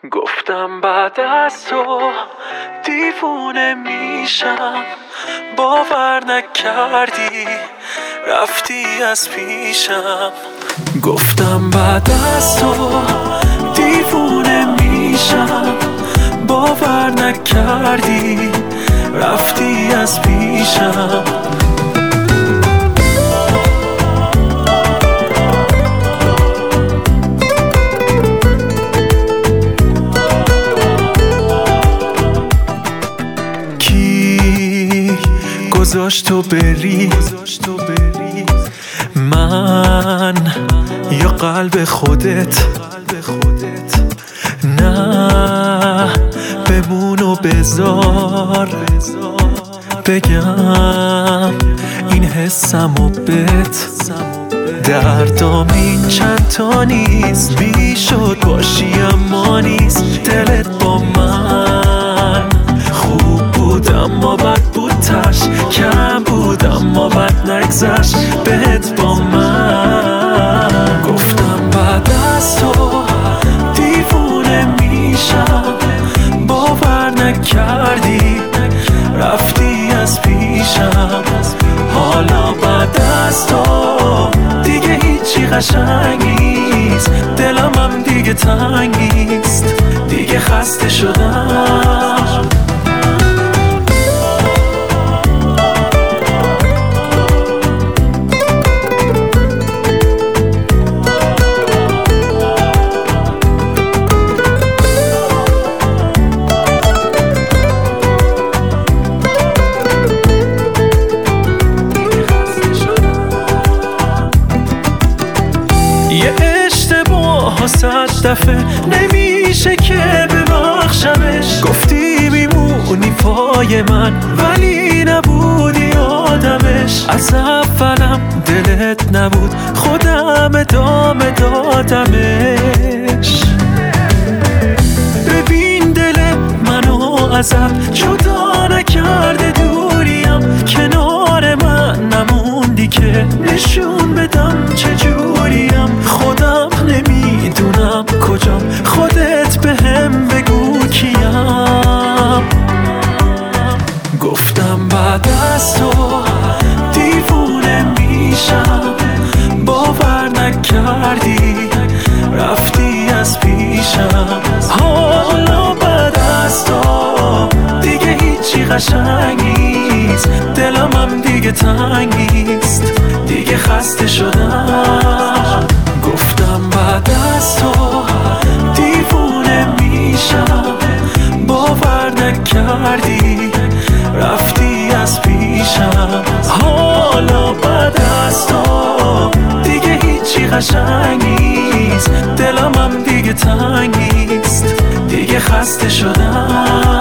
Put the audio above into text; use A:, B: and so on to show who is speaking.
A: گفتم بعد از تو دیوونه میشم، باور نکردی رفتی از پیشم. گفتم بعد از تو دیوونه میشم، باور نکردی رفتی از پیشم. گذاشت تو بری، من یا قلب خودت؟ نه بمون و بذار بگم این حسم و بت. دردام این چند تا نیست، بی شد باشی اما نیست. دلت با من خوب بود اما بد بود، تش کم بود اما بد نگذشت بهت با من. گفتم بعد از تو دیوونه میشم، باور نکردی رفتی از پیشم. حالا بعد از تو دیگه هیچی قشنگ نیست، دلم هم دیگه تنگ نیست، دیگه خسته شدم. یه اشتباه 100 دفعه نمیشه که ببخشمش. گفتی میمونی پای من ولی نبودی آدمش. از اولم دلت نبود، خودم ادامه دادمش. ببین دل منو ازت جدا نکرده دوریم، کنار من نموندی که نشون بدم چجوریم. خودم نمیدونم کجام، خودت بهم بگو کیم. گفتم بعد از تو دیوونه میشم، باور نکردی رفتی از پیشم. حالا بعد از تو دیگه هیچی قشنگ نیست، دلم هم دیگه تنگ نیست، دیگه خسته شدم. گفتم بعد از تو دیوونه میشم، باور نکردی رفتی از پیشم. حالا بعد از تو دیگه هیچی قشنگ نیست، دلم هم دیگه تنگ نیست، دیگه خسته شدم.